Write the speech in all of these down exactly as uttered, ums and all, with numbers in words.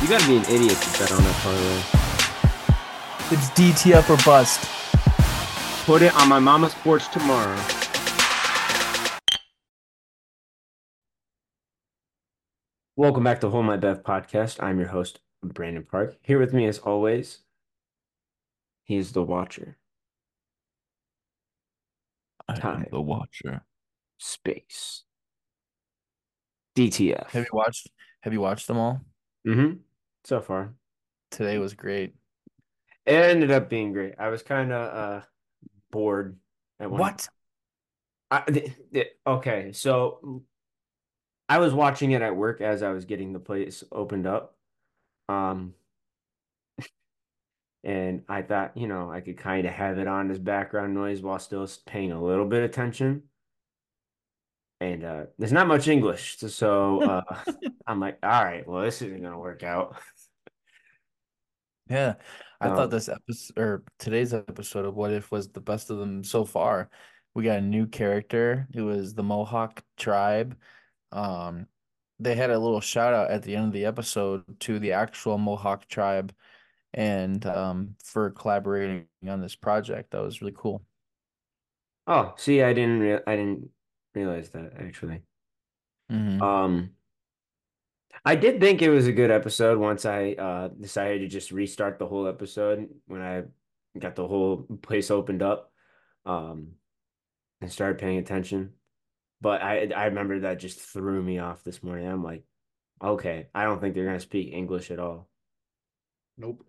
gotta be an idiot to bet on that parlay. It's D T F or bust. Put it on my mama's porch tomorrow. Welcome back to Hold My Bev podcast. I'm your host, Brandon Park. Here with me, as always, he is the watcher. I am Time, the watcher. space, Have D T F. you watched have you watched them all? Mm-hmm. So far, Today was great. it ended up being great. I was kind of uh bored at one. What? I, th th okay, so I was watching it at work as I was getting the place opened up. Um, And I thought, you know, I could kind of have it on as background noise while still paying a little bit of attention. And uh, there's not much English. So, so uh, I'm like, all right, well, this isn't going to work out. Yeah. I thought So, this episode or today's episode of What If was the best of them so far. We got a new character. It was the Mohawk tribe. Um, they had a little shout out at the end of the episode to the actual Mohawk tribe and um for collaborating on this project. That was really cool. oh, see, I didn't re I didn't realize that actually. Hmm. Um, I did think it was a good episode once I uh decided to just restart the whole episode when I got the whole place opened up, um, and started paying attention. But I I remember that just threw me off this morning. I'm like, okay, I don't think they're gonna speak English at all. Nope.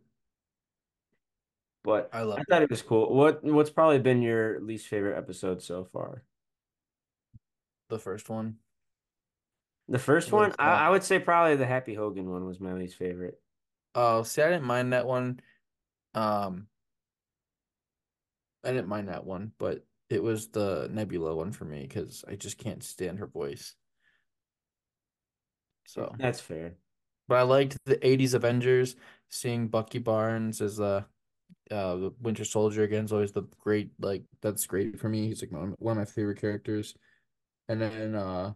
But I I loved thought it. it was cool. What what's probably been your least favorite episode so far? The first one The first one, with I, uh I would say probably the Happy Hogan one was my least favorite. oh, see, I didn't mind that one. Um, I didn't mind that one, but it was the Nebula one for me because I just can't stand her voice. So, That's fair. but I liked the eighties Avengers, seeing Bucky Barnes as uh, uh the Winter Soldier again is always the great like that's great for me. He's like one one of my favorite characters. And then uh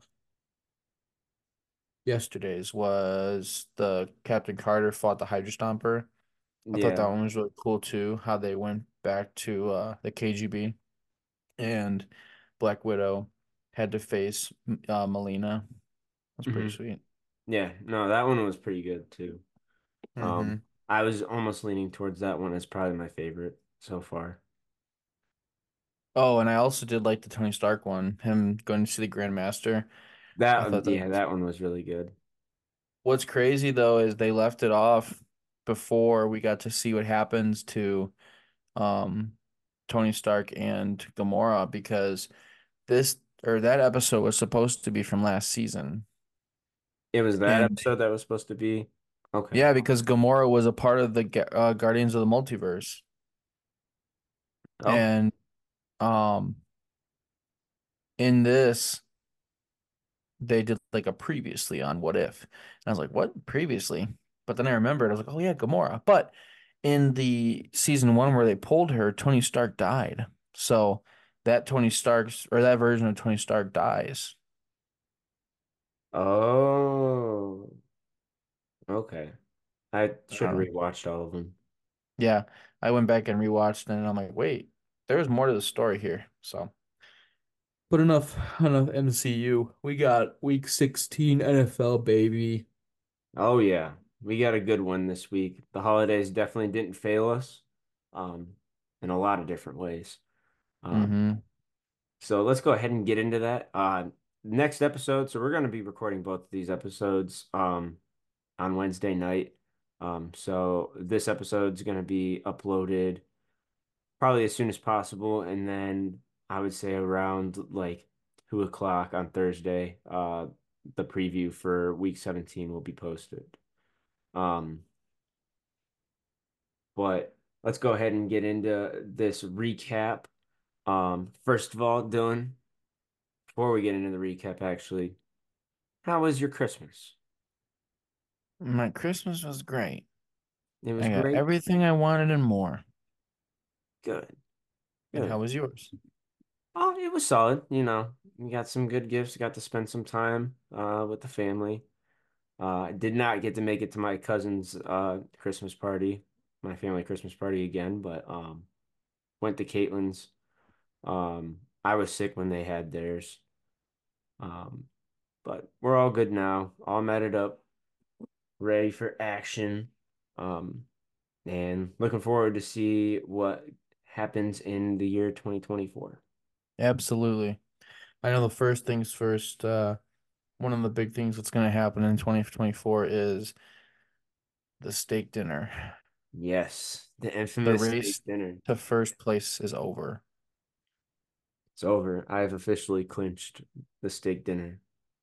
yesterday's was the Captain Carter fought the Hydra Stomper. I thought that Yeah. one was really cool too, how they went back to uh the K G B and Black Widow had to face uh Melina. That's pretty hmm sweet. Yeah. No, that one was pretty good too. Um, Hmm. I was almost leaning towards that one as probably my favorite so far. Oh, and I also did like the Tony Stark one, him going to see the Grand Master. I That thought that yeah, was that one was really good. what's crazy though is they left it off before we got to see what happens to um Tony Stark and Gamora because this or that episode was supposed to be from last season. It was that And episode that was supposed to be okay. yeah, because Gamora was a part of the Ga- uh, Guardians of the Multiverse. Oh, And um in this they did like a previously on What If. And I was like, what previously? But then I remembered, I was like, oh yeah, Gamora. But in the season one where they pulled her, Tony Stark died. So that Tony Stark's or that version of Tony Stark dies. oh, okay. I should have Uh, rewatched all of them. yeah, I went back and rewatched and I'm like, wait, there's more to the story here. So, but enough, enough M C U. We got week sixteen N F L, baby. Oh yeah, we got a good one this week. The holidays definitely didn't fail us, um, in a lot of different ways. Um, Mm-hmm. so let's go ahead and get into that. Uh, next episode. So we're going to be recording both of these episodes, um, on Wednesday night. Um, so this episode's going to be uploaded probably as soon as possible, and then I would say around like two o'clock on Thursday, uh, the preview for week seventeen will be posted. Um, But let's go ahead and get into this recap. Um, first of all, Dylan, before we get into the recap, actually, how was your Christmas? My Christmas was great. It was I got great. everything I wanted and more. Good. And how Good. was yours? Oh, it was solid. You know, we got some good gifts. Got to spend some time uh with the family. Uh, I did not get to make it to my cousin's uh Christmas party, my family Christmas party again, but um went to Caitlin's. Um, I was sick when they had theirs. Um, but we're all good now, all matted up, ready for action. Um, and looking forward to see what happens in the year twenty twenty-four. Absolutely. I know the first things first, uh, one of the big things that's going to happen in twenty twenty-four is the steak dinner. Yes, the The infamous steak race dinner. to first place is over. It's over. I have officially clinched the steak dinner.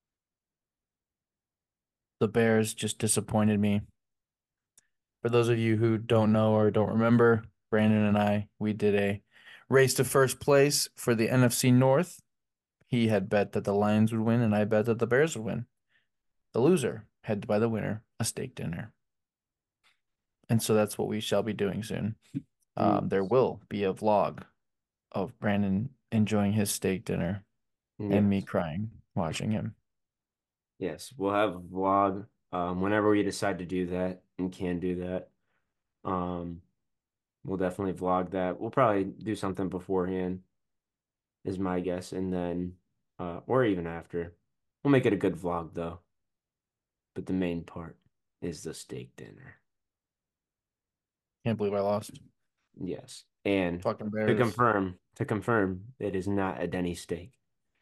The Bears just disappointed me. For those of you who don't know or don't remember, Brandon and I, we did a race to first place for the N F C North. He had bet that the Lions would win, and I bet that the Bears would win. The loser had to buy the winner a steak dinner. And so that's what we shall be doing soon. Um, there Yes. will be a vlog of Brandon enjoying his steak dinner and me Yes. crying watching him. Yes. We'll have a vlog um, whenever we decide to do that and can do that. Um, we'll definitely vlog that. We'll probably do something beforehand, is my guess, and then uh, or even after. We'll make it a good vlog though. But the main part is the steak dinner. Can't believe I lost. Yes. And Fucking to Bears. confirm, to confirm, it is not a Denny steak.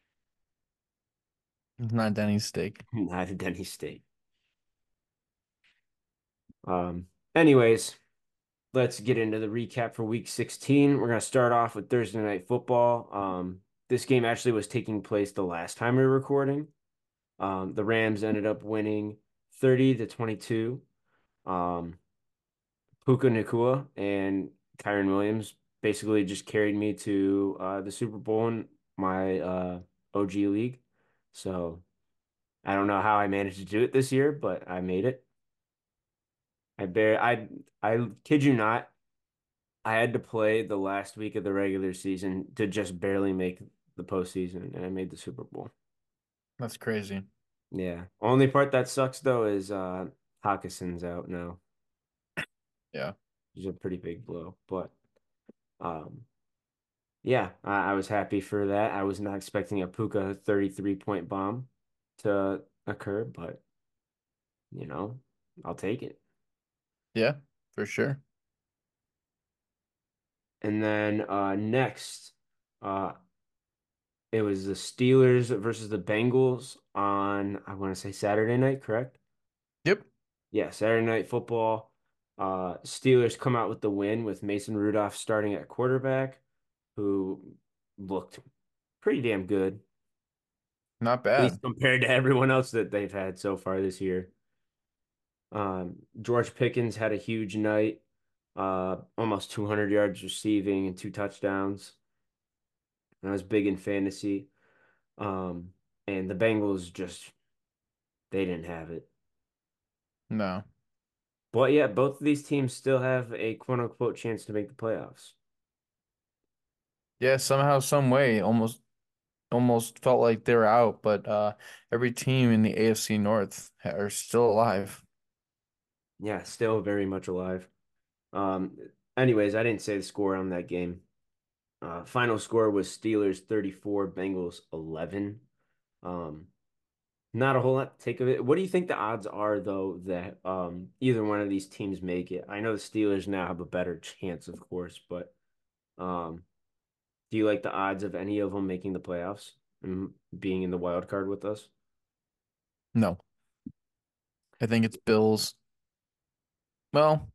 It's not Denny's steak. Not a Denny steak. Um, anyways, let's get into the recap for week sixteen. We're gonna start off with Thursday night football. Um, this game actually was taking place the last time we were recording. Um, the Rams ended up winning thirty to twenty-two. Um, Puka Nacua and Kyron Williams basically just carried me to uh, the Super Bowl in my uh, O G league. So I don't know how I managed to do it this year, but I made it. I bear I I kid you not, I had to play the last week of the regular season to just barely make the postseason, and I made the Super Bowl. That's crazy. Yeah. Only part that sucks though is uh Hawkinson's out now. Yeah. Which is a pretty big blow, but um. Yeah, I, I was happy for that. I was not expecting a Puka thirty-three point bomb to occur, but you know, I'll take it. Yeah, for sure. And then uh next, uh it was the Steelers versus the Bengals on I want to say Saturday night, correct? Yep. Yeah, Saturday night football. Uh Steelers come out with the win with Mason Rudolph starting at quarterback, who looked pretty damn good, Not at least bad. compared to everyone else that they've had so far this year. Um, George Pickens had a huge night, uh, almost two hundred yards receiving and two touchdowns. That was big in fantasy. Um, and the Bengals just they didn't have it. No. But yeah, both of these teams still have a quote unquote chance to make the playoffs. Yeah, somehow, some way, almost almost felt like they were out, but uh every team in the A F C North ha- are still alive. Yeah, still very much alive. Um, anyways, I didn't say the score on that game. Uh, final score was Steelers thirty-four, Bengals eleven. Um, Not a whole lot to take of it. What do you think the odds are, though, that um either one of these teams make it? I know the Steelers now have a better chance, of course, but um, do you like the odds of any of them making the playoffs and being in the wild card with us? No. I think it's Bills. Well,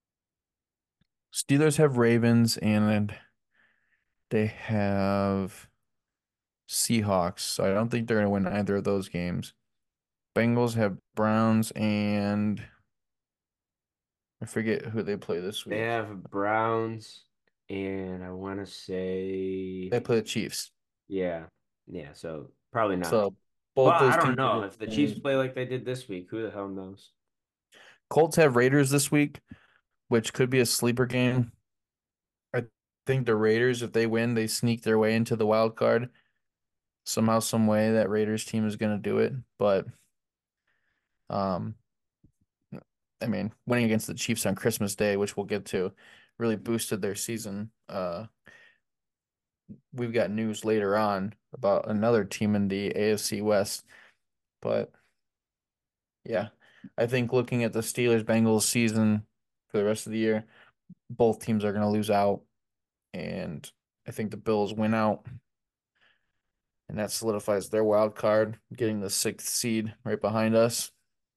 Steelers have Ravens and they have Seahawks, so I don't think they're going to win either of those games. Bengals have Browns and I forget who they play this They week. have Browns, and I want to say, They play the Chiefs. yeah, yeah. So probably not. So Well, both I those don't teams are know going if the to Chiefs win. play like they did this week. Who the hell knows? Colts have Raiders this week, which could be a sleeper game. I think the Raiders, if they win, they sneak their way into the wild card. Somehow, some way, that Raiders team is going to do it. But Um, I mean, winning against the Chiefs on Christmas Day, which we'll get to, really boosted their season. Uh, we've got news later on about another team in the A F C West, but yeah, I think looking at the Steelers Bengals season for the rest of the year, both teams are going to lose out, and I think the Bills win out, and that solidifies their wild card, getting the sixth seed right behind us.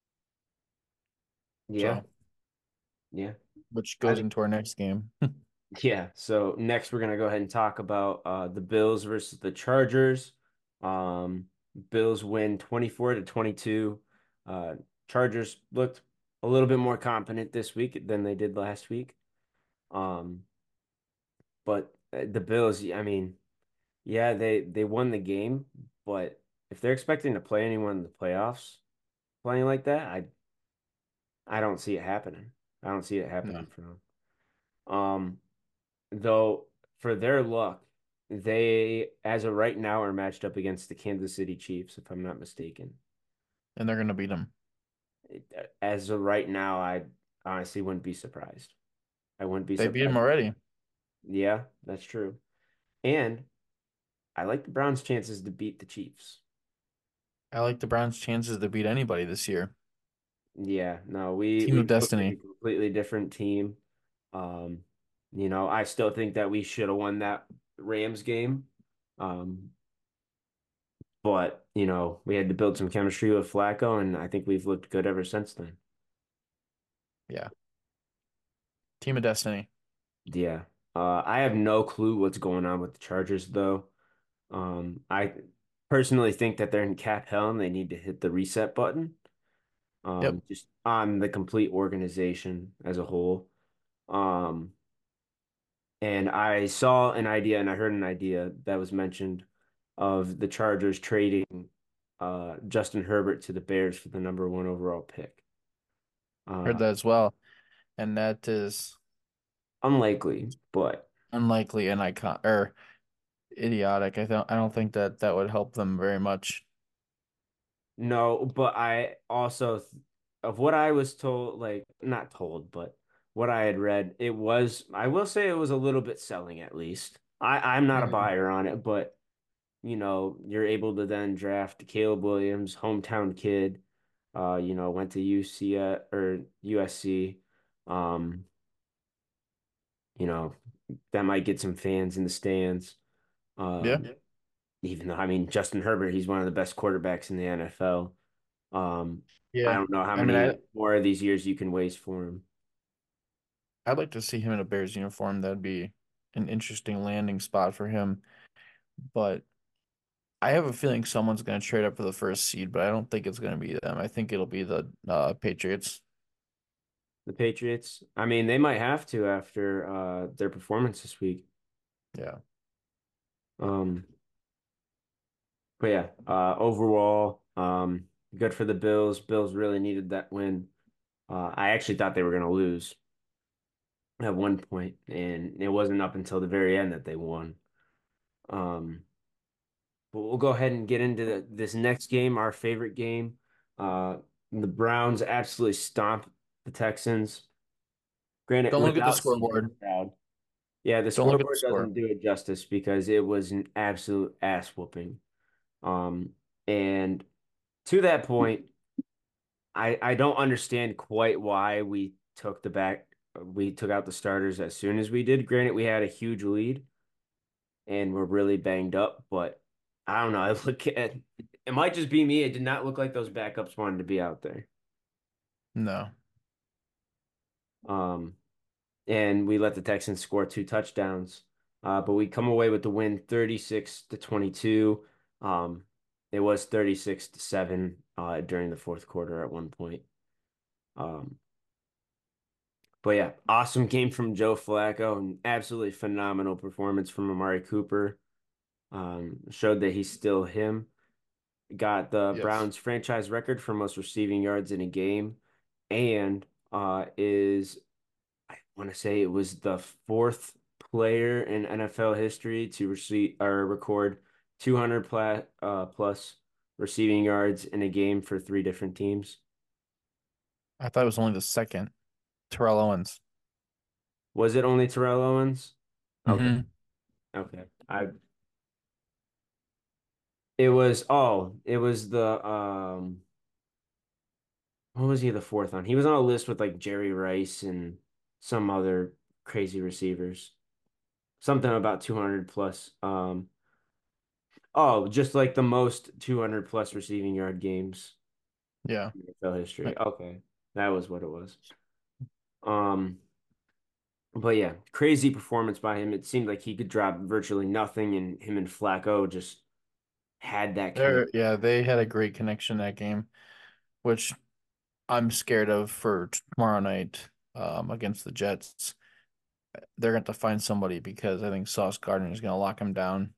Yeah, So, yeah. which I goes think into our next game. yeah. So next we're gonna go ahead and talk about uh the Bills versus the Chargers. Um, Bills win twenty-four to twenty-two. Uh, Chargers looked a little bit more competent this week than they did last week. Um, but uh, the Bills, I mean, yeah, they they won the game, but if they're expecting to play anyone in the playoffs playing like that, I I don't see it happening. I don't see it No, happening for them. Um, though for their luck, they as of right now are matched up against the Kansas City Chiefs, if I'm not mistaken. and they're going to beat them. It- As of right now, I honestly wouldn't be surprised. I wouldn't be They beat them surprised. already. Yeah, that's true. And I like the Browns' chances to beat the Chiefs. I like the Browns' chances to beat anybody this year. Yeah, no, we Team we of look like a Destiny. completely different team. Um, you know, I still think that we should have won that Rams game. Um, but, you know, we had to build some chemistry with Flacco, and I think we've looked good ever since then. Yeah, Team of Destiny. Yeah. Uh, I have no clue what's going on with the Chargers, though. Um, I personally think that they're in cap hell and they need to hit the reset button, Yep. um, just on the complete organization as a whole. Um, And I saw an idea and I heard an idea that was mentioned of the Chargers trading uh, Justin Herbert to the Bears for the number one overall pick. Heard Uh, that as well. And that is unlikely, but unlikely and icon or idiotic. I don't I don't think that that would help them very much. no, but I also, of what I was told, like not told, but what I had read, it was, I will say it was a little bit selling at least. I, I'm not a Mhm. buyer on it, but you know, you're able to then draft Caleb Williams, hometown kid. Uh, you know, went to U C uh, or U S C. Um, you know, that might get some fans in the stands. Yeah. Um, even though I mean Justin Herbert, he's one of the best quarterbacks in the N F L. Um, I Yeah. don't know how I mean, I many more of these years you can waste for him. I'd like to see him in a Bears uniform. That'd be an interesting landing spot for him. But I have a feeling someone's going to trade up for the first seed, but I don't think it's going to be them. I think it'll be the uh, Patriots. The Patriots, I mean, they might have to after uh their performance this week. Yeah. Um, But yeah, uh, overall, um, good for the Bills. Bills really needed that win. Uh, I actually thought they were going to lose at one point, and it wasn't up until the very end that they won. Um, but we'll go ahead and get into the, this next game, our favorite game. Uh, the Browns absolutely stomped the Texans. Granted, Don't look at the without C J scoreboard. Stroud. Yeah, the Don't look at the scoreboard score. doesn't do it justice because it was an absolute ass whooping. Um, and to that point, I I don't understand quite why we took the back we took out the starters as soon as we did. Granted, we had a huge lead and we're really banged up, but I don't know. I look at it might just be me. It did not look like those backups wanted to be out there. No. Um, and we let the Texans score two touchdowns. Uh, but we come away with the win thirty-six to twenty-two. Um, it was thirty-six to seven uh during the fourth quarter at one point. Um, But yeah, awesome game from Joe Flacco and absolutely phenomenal performance from Amari Cooper. Um, showed that he's still him. Got the Yes. Browns franchise record for most receiving yards in a game, and uh, is I want to say it was the fourth player in N F L history to receive or record two hundred pla uh, plus receiving yards in a game for three different teams. I thought it was only the second. Terrell Owens. Was it only Terrell Owens? Okay, Hmm. okay. I it was oh, it was the um what was he the fourth on? He was on a list with like Jerry Rice and some other crazy receivers. Something about two hundred plus. Um oh, just like the most two hundred plus receiving yard games Yeah. in N F L history. Like, Okay. That was what it was. Um but yeah, crazy performance by him. It seemed like he could drop virtually nothing, and him and Flacco just had that they're connection. yeah, they had a great connection that game, which I'm scared of for tomorrow night um, against the Jets. They're going to have to find somebody because I think Sauce Gardner is going to lock him down.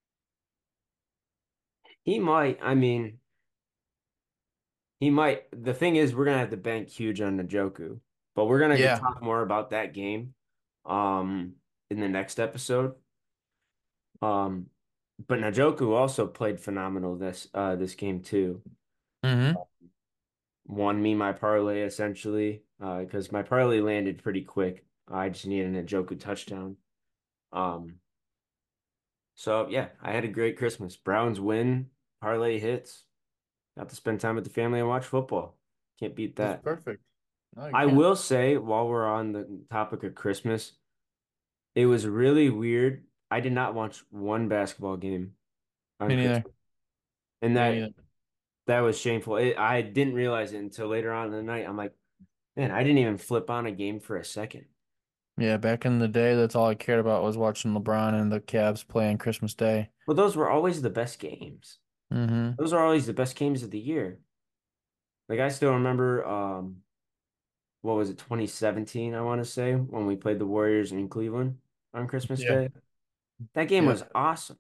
He might, I mean, he might. The thing is, we're gonna have to bank huge on Njoku, but we're gonna get Yeah. talk more about that game, um, in the next episode. Um, but Njoku also played phenomenal this uh this game too. Hmm. Won me my parlay essentially, uh, because my parlay landed pretty quick. I just needed a Njoku touchdown. Um, so yeah, I had a great Christmas. Browns win, parlay hits. Got to spend time with the family and watch football. Can't beat That's that. perfect. No, you I can't. will say, while we're on the topic of Christmas, it was really weird. I did not watch one basketball game on Me neither. Christmas, and Me that neither. that was shameful. It, I didn't realize it until later on in the night. I'm like, man, I didn't even flip on a game for a second. Yeah, back in the day, that's all I cared about was watching LeBron and the Cavs play on Christmas Day. Well, those were always the best games. Hmm. Those are always the best games of the year. Like I still remember, um, what was it, twenty seventeen, I want to say, when we played the Warriors in Cleveland on Christmas Yeah. Day. That game Yep. was awesome.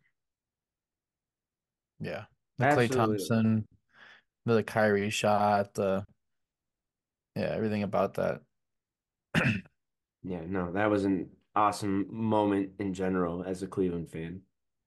Yeah. The Clay Absolutely. Thompson, the Kyrie shot, the yeah, everything about that. Yeah, no, that was an awesome moment in general as a Cleveland fan.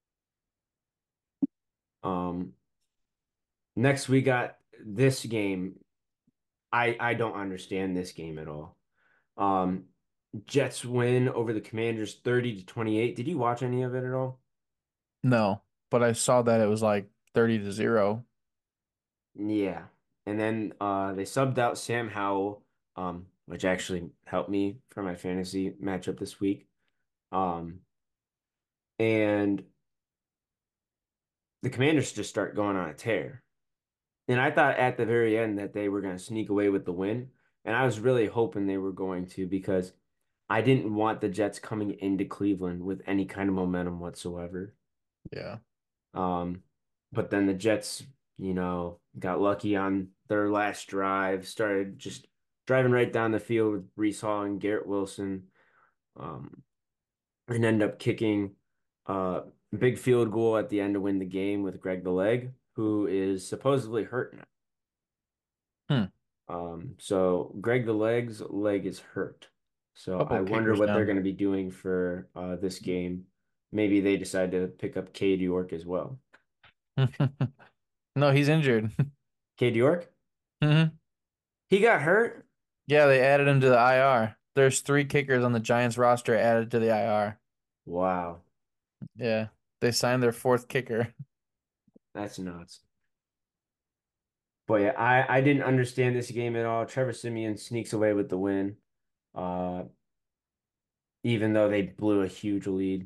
Um, next we got this game. I I don't understand this game at all. Um, Jets win over the Commanders thirty to twenty-eight. Did you watch any of it at all? No, but I saw that it was like thirty to zero. Yeah. And then uh they subbed out Sam Howell, um, which actually helped me for my fantasy matchup this week. Um, and the Commanders just start going on a tear. And I thought at the very end that they were going to sneak away with the win. And I was really hoping they were going to because I didn't want the Jets coming into Cleveland with any kind of momentum whatsoever. Yeah. Um, but then the Jets, you know, got lucky on their last drive, started just driving right down the field with Breece Hall and Garrett Wilson, um, and end up kicking uh, a big field goal at the end to win the game with Greg the Leg, who is supposedly hurt now. Hmm. Um, so Greg the Leg's leg is hurt. So I Couple wonder kickers what they're down. going to be doing for uh, this game. Maybe they decide to pick up Cade York as well. No, he's injured. Cade York? Hmm. He got hurt? Yeah, they added him to the I R. There's three kickers on the Giants roster added to the I R. Wow, Yeah, they signed their fourth kicker. that's nuts. But yeah, I, I didn't understand this game at all. Trevor Simeon sneaks away with the win, uh, even though they blew a huge lead.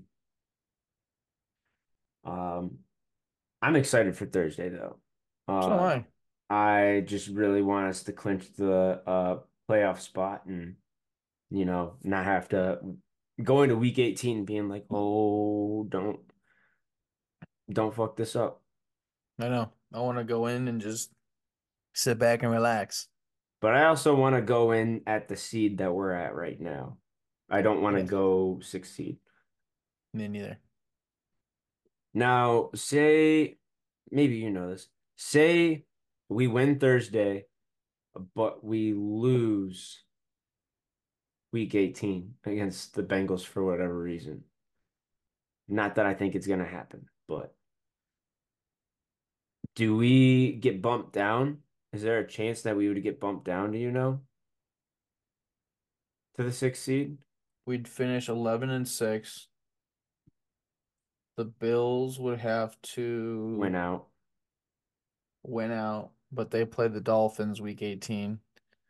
Um, I'm excited for Thursday though. So am Uh, I. I just really want us to clinch the uh, playoff spot and, you know, not have to go into week eighteen being like, oh, don't don't fuck this up. I know. I want to go in and just sit back and relax. But I also want to go in at the seed that we're at right now. I don't want to Yes. go six seed. Me neither. Now, say maybe you know this. Say we win Thursday, but we lose week eighteen against the Bengals for whatever reason. Not that I think it's going to happen, but do we get bumped down? Is there a chance that we would get bumped down? Do you know? to the sixth seed, We'd finish eleven and six. The Bills would have win to out. win out, but they play the Dolphins week eighteen.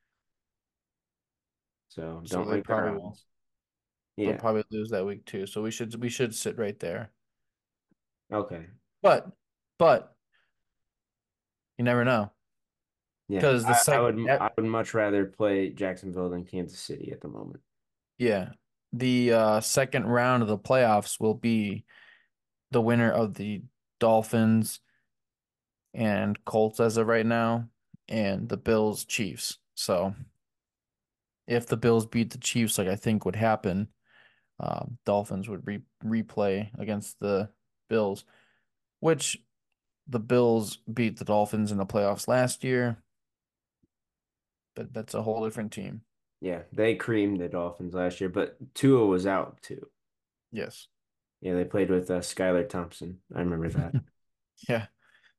So So don't they like their probably will. odds. They'll Yeah. probably lose that week too. So we should we should sit right there. Okay. But but you never know. Yeah. Because the I, I second would I would much rather play Jacksonville than Kansas City at the moment. yeah. The uh second round of the playoffs will be the winner of the Dolphins and Colts as of right now, and the Bills Chiefs. So if the Bills beat the Chiefs, like I think would happen, um, Dolphins would re replay against the Bills, which the Bills beat the Dolphins in the playoffs last year, but that's a whole different team. Yeah, they creamed the Dolphins last year, but Tua was out too. Yes. Yeah, they played with uh, Skylar Thompson. I remember that. Yeah.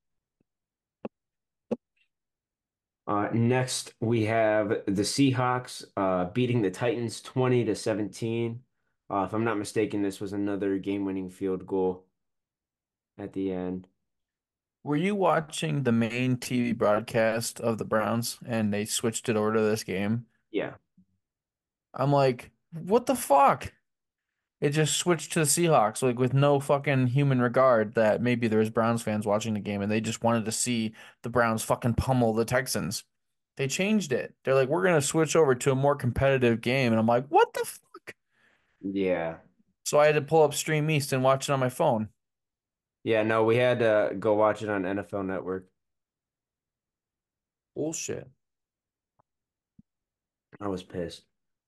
Uh, next, we have the Seahawks uh, beating the Titans twenty to seventeen. Uh, if I'm not mistaken, this was another game-winning field goal at the end. Were you watching the main T V broadcast of the Browns and they switched it over to this game? Yeah. I'm like, what the fuck? It just switched to the Seahawks, like with no fucking human regard that maybe there was Browns fans watching the game and they just wanted to see the Browns fucking pummel the Texans. They changed it. They're like, we're gonna switch over to a more competitive game, and I'm like, what the fuck? Yeah. So I had to pull up Stream East and watch it on my phone. Yeah, no, we had to go watch it on N F L Network. Bullshit. I was pissed.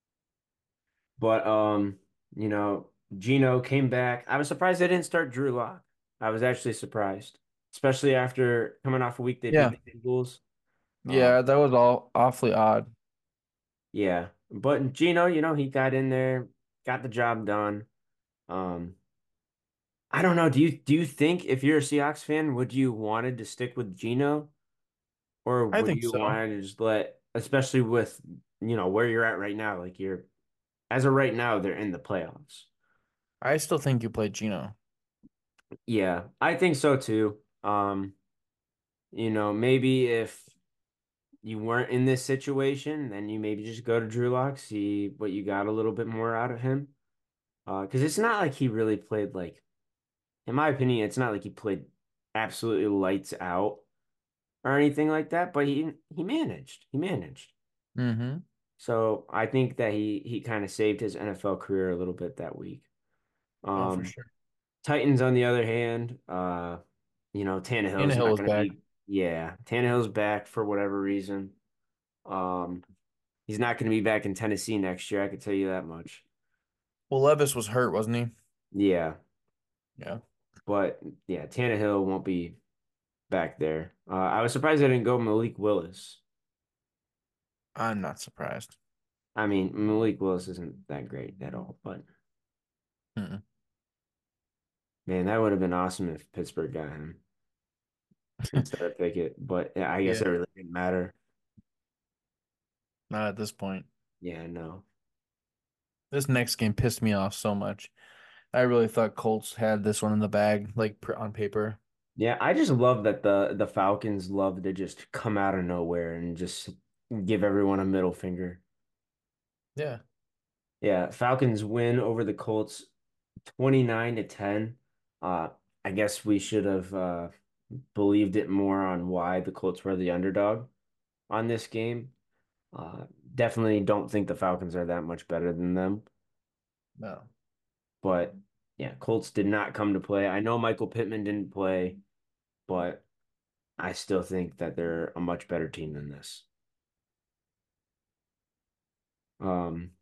But um, you know, Gino came back. I was surprised they didn't start Drew Lock. I was actually surprised, especially after coming off a week they beat Yeah, the Eagles. Um, yeah, that was all awfully odd. yeah, but Gino, you know, he got in there, got the job done. Um, I don't know. Do you do you think if you're a Seahawks fan, would you wanted to stick with Gino, or I would think you so. want to just let, especially with you know where you're at right now, like you're as of right now, they're in the playoffs. I still think you played Gino. Yeah, I think so too. Um, you know, maybe if you weren't in this situation, then you maybe just go to Drew Lock, see what you got a little bit more out of him. Uh, because it's not like he really played like, in my opinion, it's not like he played absolutely lights out or anything like that, but he he managed. He managed. Mm-hmm. So I think that he he kind of saved his N F L career a little bit that week. Oh, for Um, sure. Titans, on the other hand, uh, you know, Tannehill's Tannehill not was going to back. be, yeah, Tannehill's back for whatever reason. Um, he's not going to be back in Tennessee next year. I can tell you that much. Well, Levis was hurt, wasn't he? Yeah, Yeah. but yeah, Tannehill won't be back there. Uh, I was surprised they didn't go Malik Willis. I'm not surprised. I mean, Malik Willis isn't that great at all, but Mm-mm. man, that would have been awesome if Pittsburgh got him instead of Pickett. But yeah, I guess Yeah, it really didn't matter. not at this point. Yeah, no. This next game pissed me off so much. I really thought Colts had this one in the bag, like pr- on paper. Yeah, I just love that the the Falcons love to just come out of nowhere and just give everyone a middle finger. Yeah. Yeah, Falcons win over the Colts twenty-nine to ten. Uh, I guess we should have uh believed it more on why the Colts were the underdog on this game. Uh, definitely don't think the Falcons are that much better than them. No. But yeah, Colts did not come to play. I know Michael Pittman didn't play, but I still think that they're a much better team than this. Um,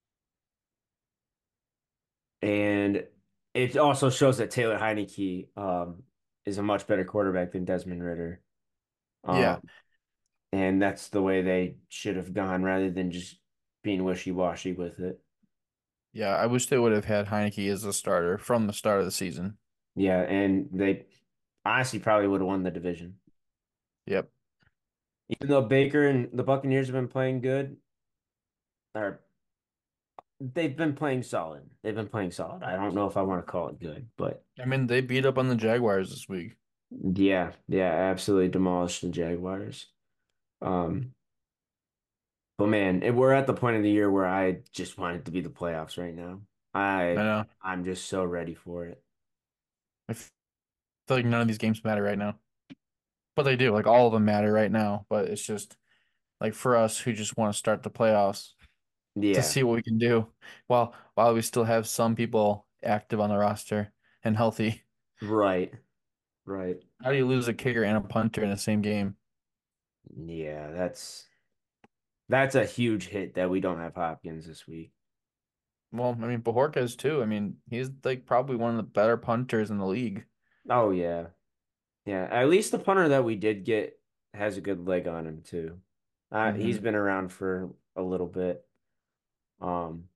and it also shows that Taylor Heineke um, is a much better quarterback than Desmond Ritter. Yeah. Um, and that's the way they should have gone rather than just being wishy-washy with it. Yeah. I wish they would have had Heineke as a starter from the start of the season. Yeah, and they honestly probably would have won the division. Yep. Even though Baker and the Buccaneers have been playing good, or they've been playing solid. They've been playing solid. I don't know if I want to call it good, but I mean, they beat up on the Jaguars this week. yeah, yeah, absolutely demolished the Jaguars. Um, but man, it, we're at the point of the year where I just want it to be the playoffs right now. I I know. I'm just so ready for it. I feel like none of these games matter right now, but they do. Like all of them matter right now. But it's just like for us who just want to start the playoffs to Yeah, see what we can do while while we still have some people active on the roster and healthy. right, right. How do you lose a kicker and a punter in the same game? Yeah, that's that's a huge hit that we don't have Hopkins this week. Well, I mean, Bajorquez too. I mean, he's like probably one of the better punters in the league. Oh yeah. Yeah, at least the punter that we did get has a good leg on him too. Uh, he's Hmm. been around for a little bit. Um,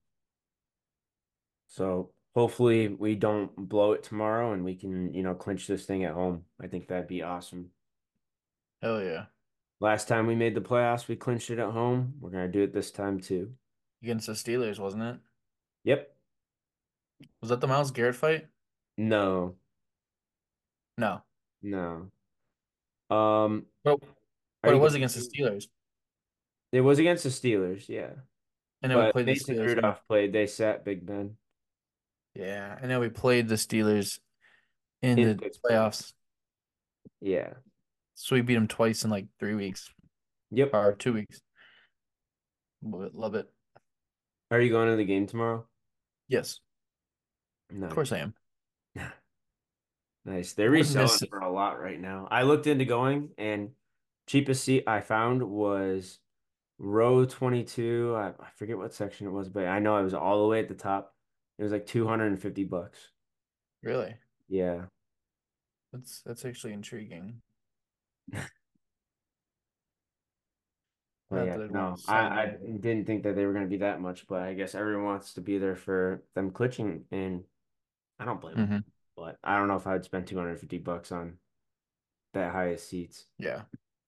so hopefully we don't blow it tomorrow and we can, you know, clinch this thing at home. I think that'd be awesome. Hell yeah. Last time we made the playoffs, we clinched it at home. We're gonna do it this time too. Against the Steelers, wasn't it? Yep. Was that the Myles Garrett fight? No, No. no. Um, But are but it you was going against the to? Steelers. It was against the Steelers, yeah. And then we But played the Mason Steelers in Rudolph played. They sat Big Ben yeah, and then we played the Steelers in in the Pittsburgh. playoffs. Yeah. So we beat them twice in like three weeks Yep. or two weeks. Love it. Love it. Are you going to the game tomorrow? Yes, of course I Nice. am. Nice. They're Wouldn't reselling miss it. for a lot right now. I looked into going and cheapest seat I found was row twenty-two. I, I forget what section it was, but I know it was all the way at the top. It was like two hundred fifty bucks. Really? Yeah. That's that's actually intriguing. But Not yeah, that I'd want no, to I, sign I in. didn't think that they were going to be that much, but I guess everyone wants to be there for them glitching, and I don't blame them. Hmm. But I don't know if I'd spend two hundred fifty bucks on that highest seats. Yeah.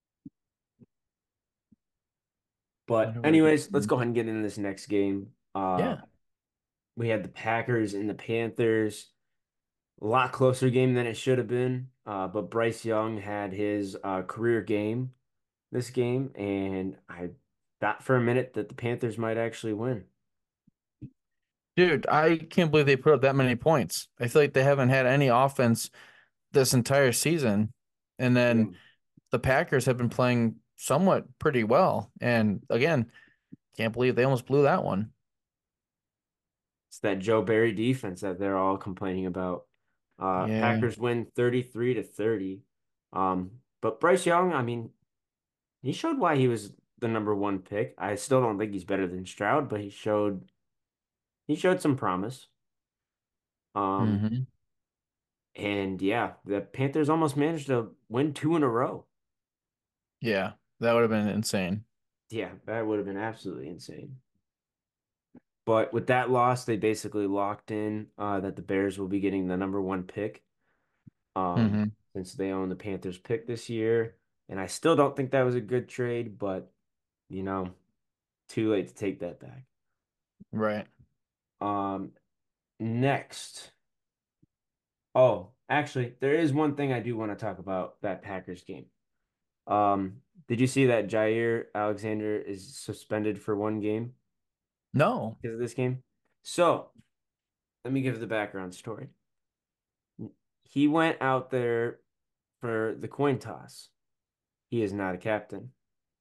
But Wonder where we anyways, let's can. go ahead and get into this next game. Uh, Yeah. we had the Packers and the Panthers. A lot closer game than it should have been. Uh, but Bryce Young had his uh, career game this game, and I thought for a minute that the Panthers might actually win. Dude, I can't believe they put up that many points. I feel like they haven't had any offense this entire season. And Yeah. then the Packers have been playing somewhat pretty well. And again, can't believe they almost blew that one. It's that Joe Barry defense that they're all complaining about. Uh, Yeah. Packers win thirty-three to thirty. Um, but Bryce Young, I mean, he showed why he was the number one pick. I still don't think he's better than Stroud, but he showed he showed some promise. Um, Hmm. and yeah, the Panthers almost managed to win two in a row. Yeah. That would have been insane. Yeah, that would have been absolutely insane. But with that loss, they basically locked in uh, that the Bears will be getting the number one pick, um, Hmm. since they own the Panthers pick this year. And I still don't think that was a good trade, but you know, too late to take that back. Right. Um, next. Oh, actually, there is one thing I do want to talk about that Packers game. Um, did you see that Jair Alexander is suspended for one game No. because of this game? So, let me give the background story. He went out there for the coin toss. He is not a captain,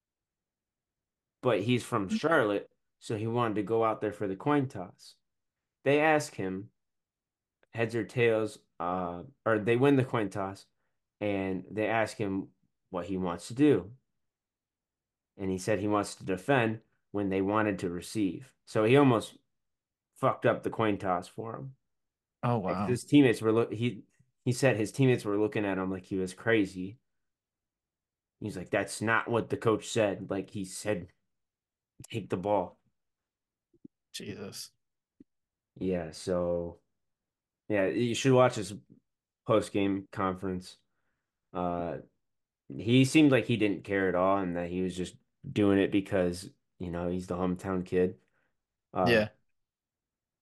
but he's from Charlotte, so he wanted to go out there for the coin toss. They ask him heads or tails, uh, or they win the coin toss, and they ask him what he wants to do. And he said he wants to defend when they wanted to receive. So he almost fucked up the coin toss for him. Oh, Like wow. his teammates were look he he said his teammates were looking at him like he was crazy. He's like, that's not what the coach said. Like he said, take the ball. Jesus. Yeah, so yeah, you should watch his post game conference. Uh, he seemed like he didn't care at all, and that he was just doing it because you know he's the hometown kid. Uh, Yeah.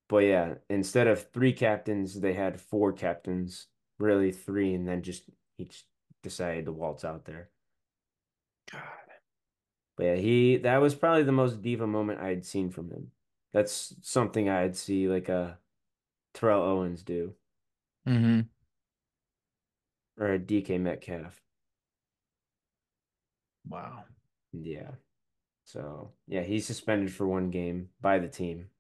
But yeah, instead of three captains, they had four captains, really three, and then just each decided to waltz out there. God. But yeah, he that was probably the most diva moment I had seen from him. That's something I'd see like a Terrell Owens do Hmm. or a D K Metcalf. Wow. Yeah. So yeah, he's suspended for one game by the team,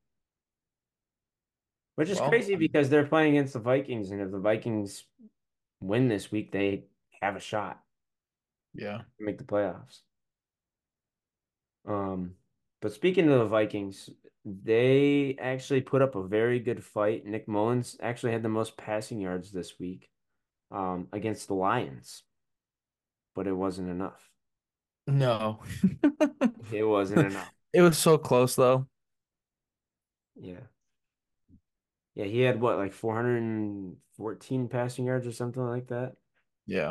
which is Well, crazy um, because they're playing against the Vikings, and if the Vikings win this week, they have a shot yeah. to make the playoffs. Um, but speaking of the Vikings, they actually put up a very good fight. Nick Mullins actually had the most passing yards this week, um, against the Lions, but it wasn't enough. No. It wasn't enough. It was so close though. Yeah. Yeah, he had what, like four hundred fourteen passing yards or something like that. Yeah.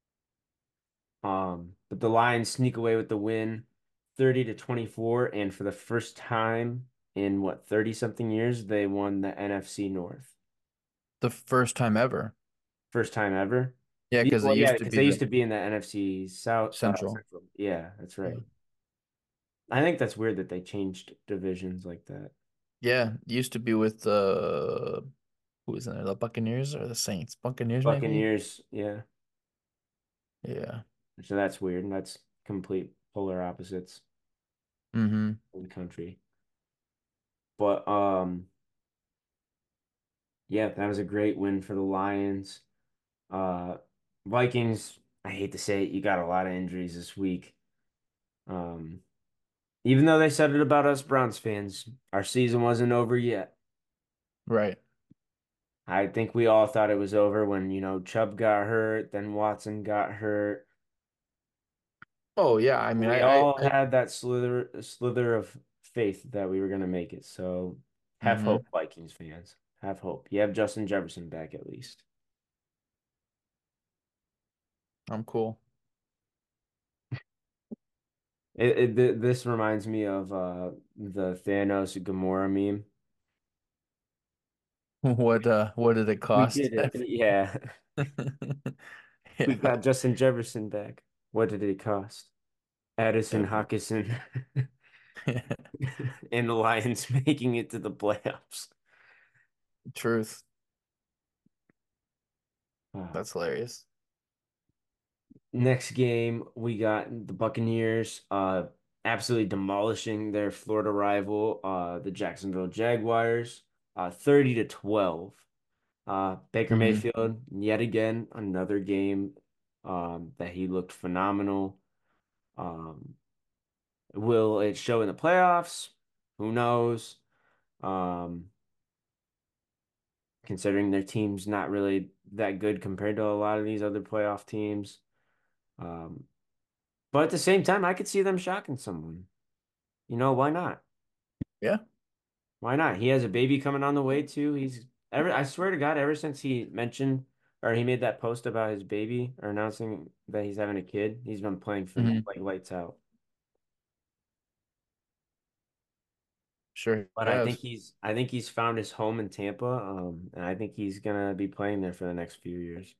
Um, but the Lions sneak away with the win, thirty to twenty-four, and for the first time in what, thirty something years, they won the N F C North. The first time ever. First time ever. Yeah, The- because it Well, yeah, used to because be they used the to be in the N F C South, uh, Central. Central. Yeah, that's Yeah. right. I think that's weird that they changed divisions like that. Yeah, it used to be with the who was in there? The Buccaneers or the Saints? Buccaneers maybe? Buccaneers, yeah. Yeah. So that's weird. And that's complete polar opposites Hmm. in the country. But um, yeah, that was a great win for the Lions. Uh, Vikings, I hate to say it, you got a lot of injuries this week. Um, even though they said it about us Browns fans, our season wasn't over yet. Right. I think we all thought it was over when, you know, Chubb got hurt, then Watson got hurt. Oh yeah, I mean We I I, all I had that slither slither of faith that we were going to make it. So have hmm hope, Vikings fans. Have hope. You have Justin Jefferson back at least. I'm cool. It, it, th- this reminds me of uh, the Thanos Gamora meme. What uh what did it We cost? did it. Yeah. We Yeah. got Justin Jefferson back. What did it cost? Addison Yep. Hawkinson and the Lions making it to the playoffs. Truth. Uh, That's hilarious. next game, we got the Buccaneers uh, absolutely demolishing their Florida rival, uh, the Jacksonville Jaguars, uh, thirty to twelve. Uh, Baker Hmm. Mayfield, yet again, another game um, that he looked phenomenal. Um, will it show in the playoffs? Who knows? Um, considering their team's not really that good compared to a lot of these other playoff teams. Um, but at the same time, I could see them shocking someone. You know, why not? Yeah. Why not? He has a baby coming on the way too. He's ever, I swear to God, ever since he mentioned or he made that post about his baby or announcing that he's having a kid, he's been playing for Hmm. like lights out. Sure But he I think has. he's I think he's found his home in Tampa, um, and I think he's gonna be playing there for the next few years.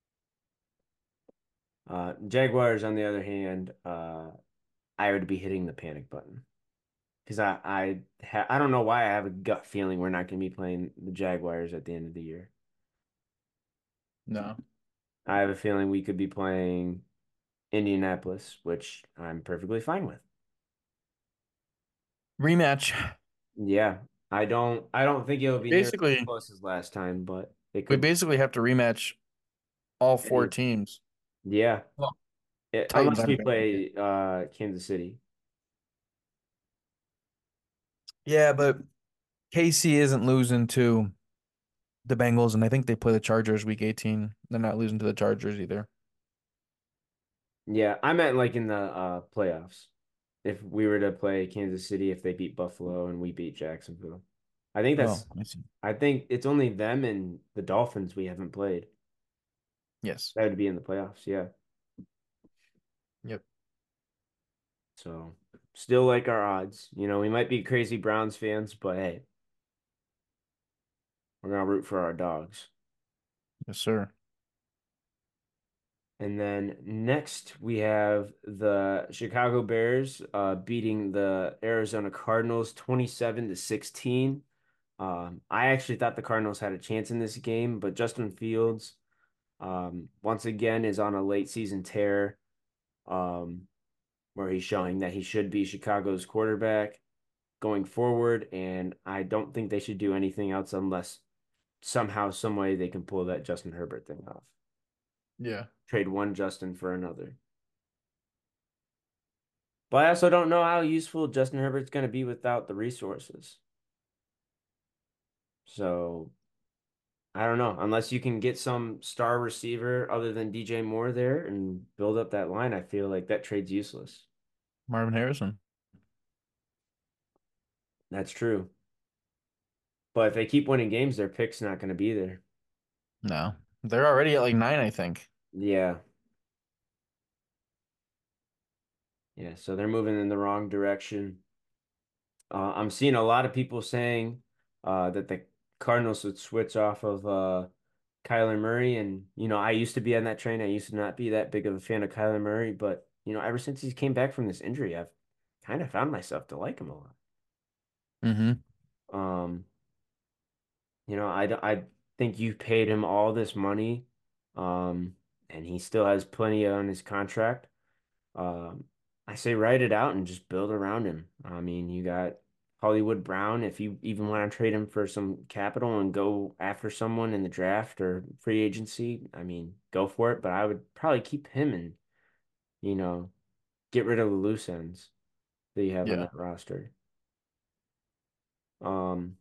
Uh, Jaguars, on the other hand, uh, I would be hitting the panic button because I I ha I don't know why I have a gut feeling we're not gonna be playing the Jaguars at the end of the year. No. I have a feeling we could be playing Indianapolis, which I'm perfectly fine with. Rematch. Yeah, I don't I don't think it'll be nearly as Basically, close as last time, but it we could be. basically have to rematch all four Any, teams. yeah, Well, it, Titans unless aren't we gonna make it. play uh Kansas City. Yeah, but K C isn't losing to the Bengals, and I think they play the Chargers week eighteen. They're not losing to the Chargers either. Yeah, I meant like in the uh playoffs. If we were to play Kansas City, if they beat Buffalo and we beat Jacksonville. I think Oh, that's I see. I think it's only them and the Dolphins we haven't played. Yes. That would be in the playoffs, yeah. Yep. So still like our odds. You know, we might be crazy Browns fans, but hey, We're gonna root for our dogs. Yes, sir. And then next we have the Chicago Bears uh, beating the Arizona Cardinals twenty-seven to sixteen. Um, I actually thought the Cardinals had a chance in this game, but Justin Fields um, once again is on a late season tear um, where he's showing that he should be Chicago's quarterback going forward, and I don't think they should do anything else unless somehow, some way they can pull that Justin Herbert thing off. Yeah. Trade one Justin for another. But I also don't know how useful Justin Herbert's going to be without the resources. So I don't know. Unless you can get some star receiver other than D J Moore there and build up that line, I feel like that trade's useless. Marvin Harrison. That's true. But if they keep winning games, their pick's not going to be there. No. They're already at like nine, I think. Yeah. Yeah. So they're moving in the wrong direction. Uh, I'm seeing a lot of people saying uh, that the Cardinals would switch off of uh, Kyler Murray. And, you know, I used to be on that train. I used to not be that big of a fan of Kyler Murray. But, you know, ever since he came back from this injury, I've kind of found myself to like him a lot. Mm-hmm. Um, you know, I, I think you paid him all this money, um, and he still has plenty on his contract. Um, I say write it out and just build around him. I mean, you got Hollywood Brown. If you even want to trade him for some capital and go after someone in the draft or free agency, I mean, go for it. But I would probably keep him and, you know, get rid of the loose ends that you have on Yeah. that roster. Um,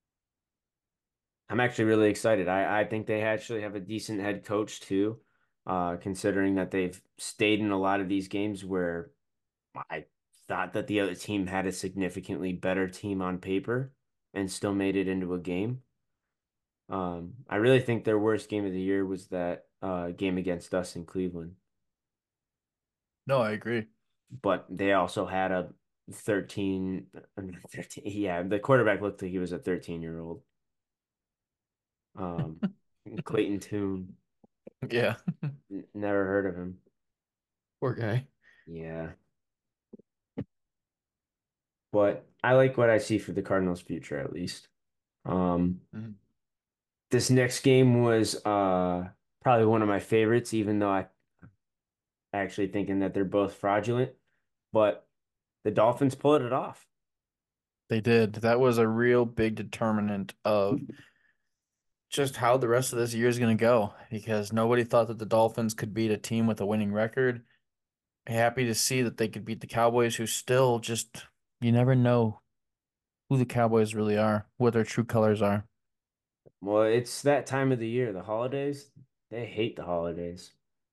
I'm actually really excited. I, I think they actually have a decent head coach too, uh, considering that they've stayed in a lot of these games where I thought that the other team had a significantly better team on paper and still made it into a game. Um, I really think their worst game of the year was that uh, game against us in Cleveland. No, I agree. But they also had a thirteen, I mean, thirteen, yeah, the quarterback looked like he was a thirteen year old. Um, Clayton Tune, Yeah. n- never heard of him. Poor guy. Yeah, but I like what I see for the Cardinals' future at least. Um, Mhm. This next game was uh probably one of my favorites, even though I actually thinking that they're both fraudulent, but the Dolphins pulled it off. They did. That was a real big determinant of just how the rest of this year is going to go because nobody thought that the Dolphins could beat a team with a winning record. Happy to see that they could beat the Cowboys, who still just, you never know who the Cowboys really are, what their true colors are. Well, it's that time of the year, the holidays. They hate the holidays.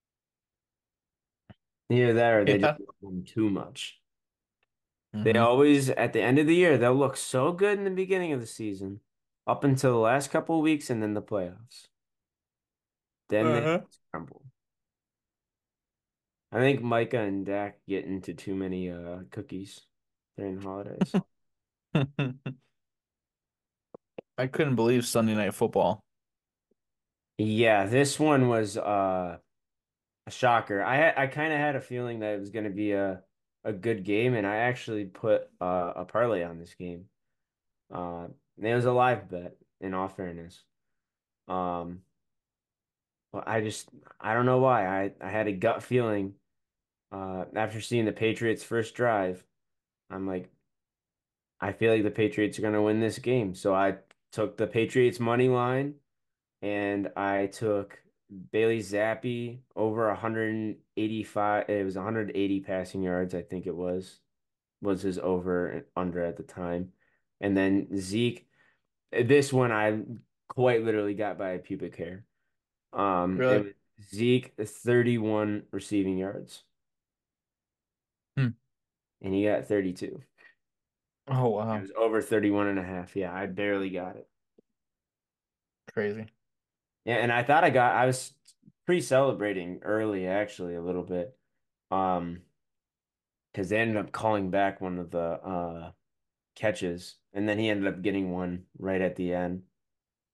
Either that or they just Yeah. love them too much. They Hmm. always, at the end of the year, they'll look so good in the beginning of the season, up until the last couple of weeks and then the playoffs. Then they Uh-huh. crumble. I think Micah and Dak get into too many uh cookies during the holidays. I couldn't believe Sunday Night Football. Yeah, this one was uh, a shocker. I had, I kind of had a feeling that it was going to be a a good game, and I actually put uh, a parlay on this game. Uh, and it was a live bet, in all fairness. Um, but I just I don't know why. I I had a gut feeling uh, after seeing the Patriots' first drive. I'm like, I feel like the Patriots are going to win this game. So I took the Patriots money line. And I took Bailey Zappi over one hundred eighty-five. It was one hundred eighty passing yards, I think it was, was his over and under at the time. And then Zeke, this one I quite literally got by a pubic hair. Um, it Really? was Zeke thirty-one receiving yards, Hmm. and he got thirty-two. Oh, It wow. was over thirty-one and a half. Yeah, I barely got it. Crazy. Yeah, and I thought I got, I was pre-celebrating early actually a little bit. Um, because they ended up calling back one of the uh catches, and then he ended up getting one right at the end.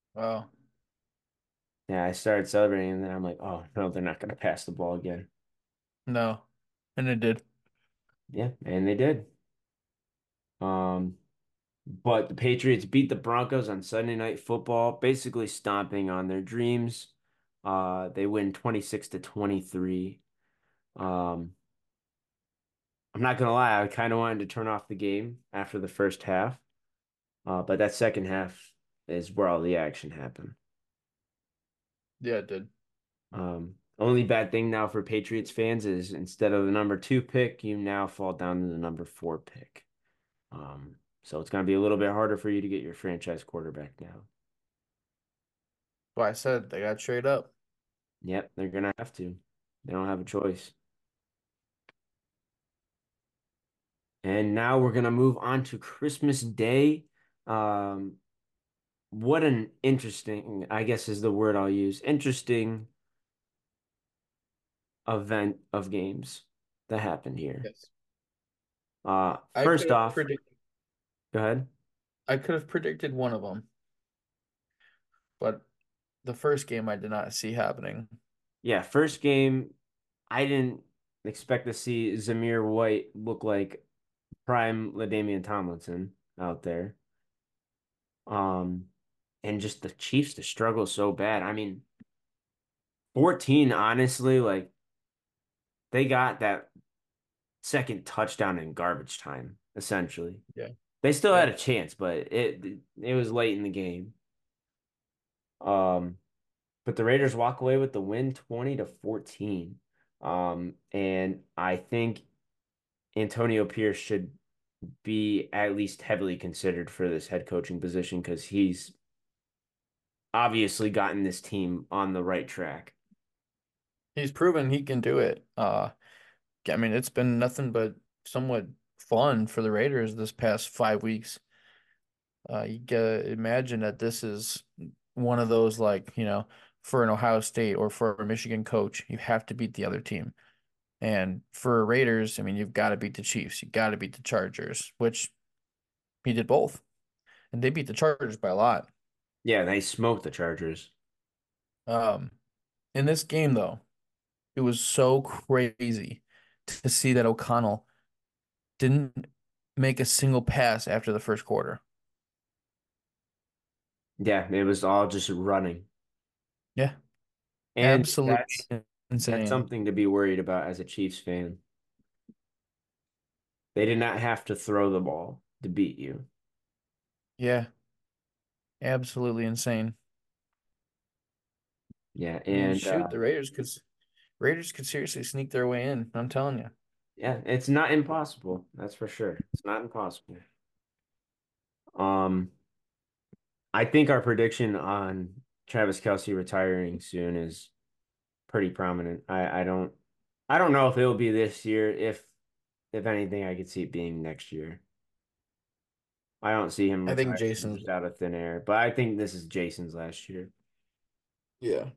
Wow. Yeah, I started celebrating, and then I'm like, oh no, they're not going to pass the ball again. No. And it did. Yeah, and they did. Um, but the Patriots beat the Broncos on Sunday Night Football, basically stomping on their dreams. Uh, they win twenty-six to twenty-three. Um, I'm not gonna lie, I kind of wanted to turn off the game after the first half, uh, but that second half is where all the action happened. Yeah, it did. Um, only bad thing now for Patriots fans is instead of the number two pick, you now fall down to the number four pick. Um, so it's gonna be a little bit harder for you to get your franchise quarterback now. Well, I said they got trade up. Yep, they're gonna have to. They don't have a choice. And now we're gonna move on to Christmas Day. Um, what an interesting, I guess is the word I'll use, interesting event of games that happened here. Yes. Uh, I could first have off, predicted go ahead. I could have predicted one of them, but the first game I did not see happening. Yeah, first game, I didn't expect to see Zamir White look like prime LaDainian Tomlinson out there. Um, and just the Chiefs to struggle so bad. I mean, fourteen, honestly, like they got that second touchdown in garbage time, essentially. Yeah. They still had Yeah. a chance, but it it was late in the game. Um, but the Raiders walk away with the win twenty to fourteen. Um, and I think Antonio Pierce should be at least heavily considered for this head coaching position because he's obviously gotten this team on the right track. He's proven he can do it. Uh, I mean, it's been nothing but somewhat fun for the Raiders this past five weeks. Uh, you gotta imagine that this is one of those like, you know, for an Ohio State or for a Michigan coach, you have to beat the other team. And for Raiders, I mean, you've got to beat the Chiefs, you got to beat the Chargers, which he did both, and they beat the Chargers by a lot. Yeah, they smoked the Chargers. Um, in this game though, it was so crazy to see that O'Connell didn't make a single pass after the first quarter. Yeah, it was all just running. Yeah, And absolutely that's that's insane. something to be worried about as a Chiefs fan. They did not have to throw the ball to beat you. Yeah, absolutely insane. Yeah, I mean, and uh, shoot, the Raiders could Raiders could seriously sneak their way in. I'm telling you. yeah, it's not impossible. That's for sure. It's not impossible. Um, I think our prediction on Travis Kelce retiring soon is pretty prominent. I I don't I don't know if it'll be this year. If if anything, I could see it being next year. I don't see him I think retiring Jason's. just out of thin air, but I think this is Jason's last year. Yeah.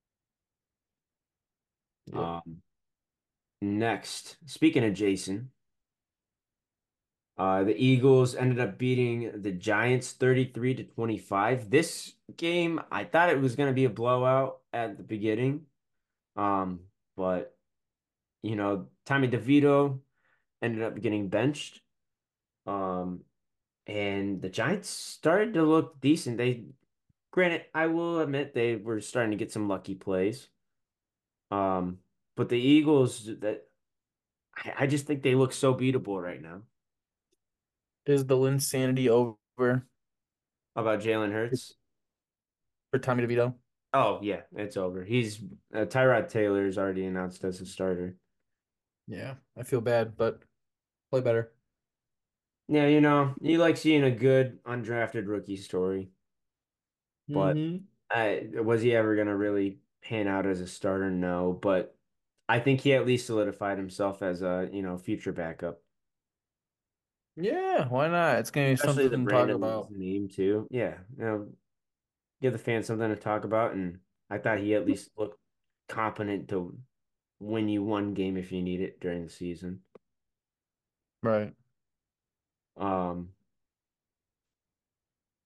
Yep. Um, next, speaking of Jason, uh, the Eagles ended up beating the Giants thirty-three to twenty-five. This game, I thought it was going to be a blowout at the beginning. Um, but you know, Tommy DeVito ended up getting benched. Um, and the Giants started to look decent. They, granted, I will admit they were starting to get some lucky plays. Um, but the Eagles, that I, I just think they look so beatable right now. Is the Linsanity over How about Jalen Hurts? for Tommy DeVito? Oh yeah, it's over. He's uh, Tyrod Taylor is already announced as a starter. Yeah, I feel bad, but play better. Yeah, you know, you like seeing a good undrafted rookie story, but Hmm. I was he ever gonna really pan out as a starter? No, but I think he at least solidified himself as a, you know, future backup. Yeah, why not? It's gonna be Especially the something to talk brand of his about. name too. Yeah, you know, give the fans something to talk about, and I thought he at least looked competent to win you one game if you need it during the season. Right. Um,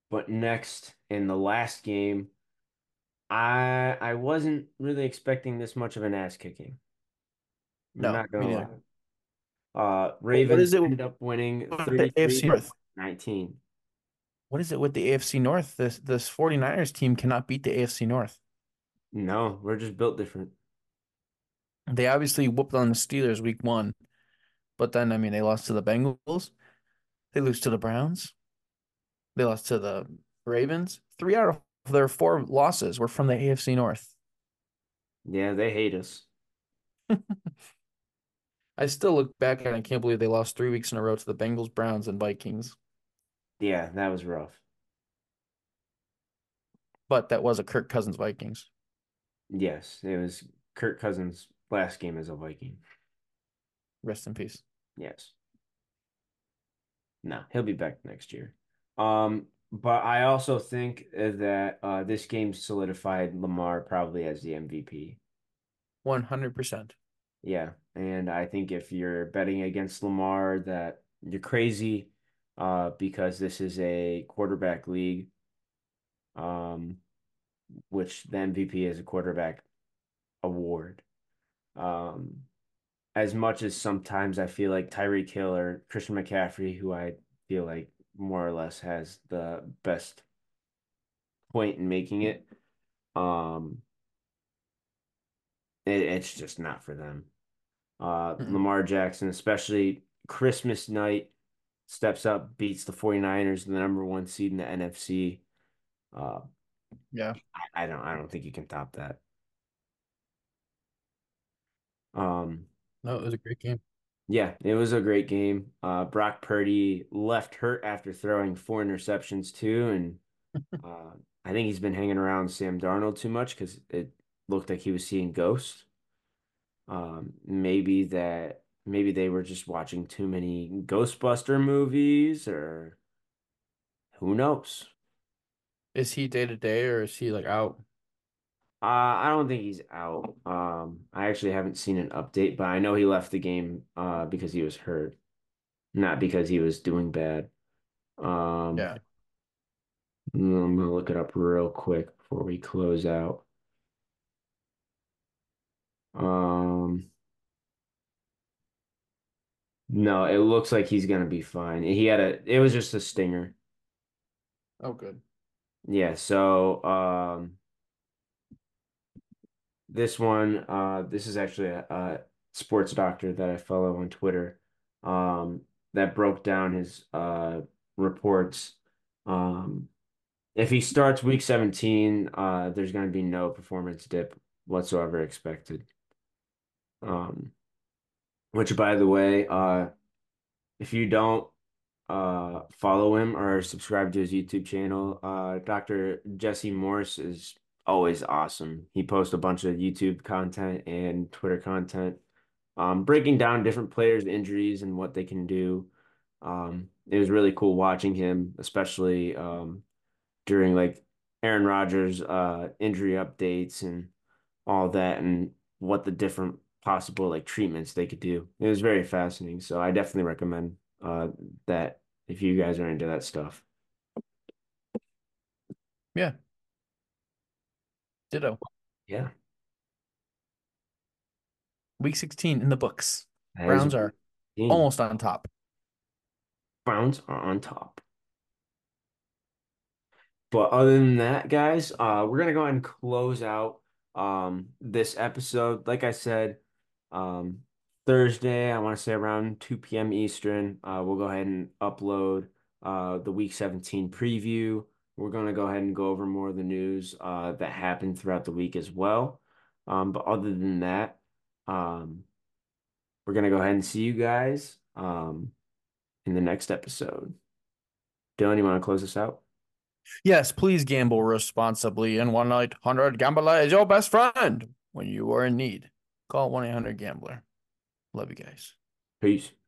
But next in the last game, I I wasn't really expecting this much of an ass kicking. I'm No, not me gonna neither. lie. Uh, What what Ravens is it end up winning with the thirty-three A F C North? nineteen. What is it with the A F C North? This this 49ers team cannot beat the A F C North. No, we're just built different. They obviously whooped on the Steelers week one, but then I mean they lost to the Bengals, they lose to the Browns, they lost to the Ravens. Three out of their four losses were from the A F C North. Yeah, they hate us. I still look back and I can't believe they lost three weeks in a row to the Bengals, Browns, and Vikings. Yeah, that was rough. But that was a Kirk Cousins Vikings. Yes, it was Kirk Cousins' last game as a Viking. Rest in peace. Yes. No, he'll be back next year. Um, but I also think uh, that uh, this game solidified Lamar probably as the M V P. one hundred percent. Yeah, and I think if you're betting against Lamar, that you're crazy, uh, because this is a quarterback league, um, which the M V P is a quarterback award. Um, as much as sometimes I feel like Tyreek Hill or Christian McCaffrey, who I feel like more or less has the best point in making it, um, it, it's just not for them. Uh, Mm-mm. Lamar Jackson, especially Christmas night, steps up, beats the 49ers, the number one seed in the N F C. Uh, Yeah. I, I don't I don't think you can top that. Um, No, it was a great game. yeah, it was a great game. Uh, Brock Purdy left hurt after throwing four interceptions too, and uh, I think he's been hanging around Sam Darnold too much because it looked like he was seeing ghosts. Um, maybe that maybe they were just watching too many Ghostbuster movies, or who knows? Is he day to day or is he like out? Uh, I don't think he's out. Um, I actually haven't seen an update, but I know he left the game uh because he was hurt, not because he was doing bad. Um, Yeah. I'm gonna look it up real quick before we close out. Um, no, it looks like he's gonna be fine. He had a, it was just a stinger. Oh, good. Yeah, so um this one, uh, this is actually a, a sports doctor that I follow on Twitter, um, that broke down his uh reports. Um, if he starts week seventeen, uh, there's going to be no performance dip whatsoever expected. Um, which, by the way, uh, if you don't uh follow him or subscribe to his YouTube channel, uh, doctor Jesse Morse is always awesome. He posts a bunch of YouTube content and Twitter content, um, breaking down different players' injuries and what they can do. Um, it was really cool watching him, especially um, during like Aaron Rodgers' uh, injury updates and all that, and what the different possible like treatments they could do. It was very fascinating. So I definitely recommend uh, that if you guys are into that stuff. Yeah. Ditto. Yeah, Week sixteen in the books. as Browns are team almost on top. Browns are on top. But other than that, guys, uh, we're gonna go ahead and close out um this episode. Like I said, um Thursday, I want to say around two p m. Eastern, uh, we'll go ahead and upload uh the week seventeen preview. We're gonna go ahead and go over more of the news uh that happened throughout the week as well. Um, but other than that, um, we're gonna go ahead and see you guys um in the next episode. Dylan, you want to close this out? Yes, please gamble responsibly. And one eight hundred Gambler is your best friend when you are in need. Call one eight hundred Gambler. Love you guys. Peace.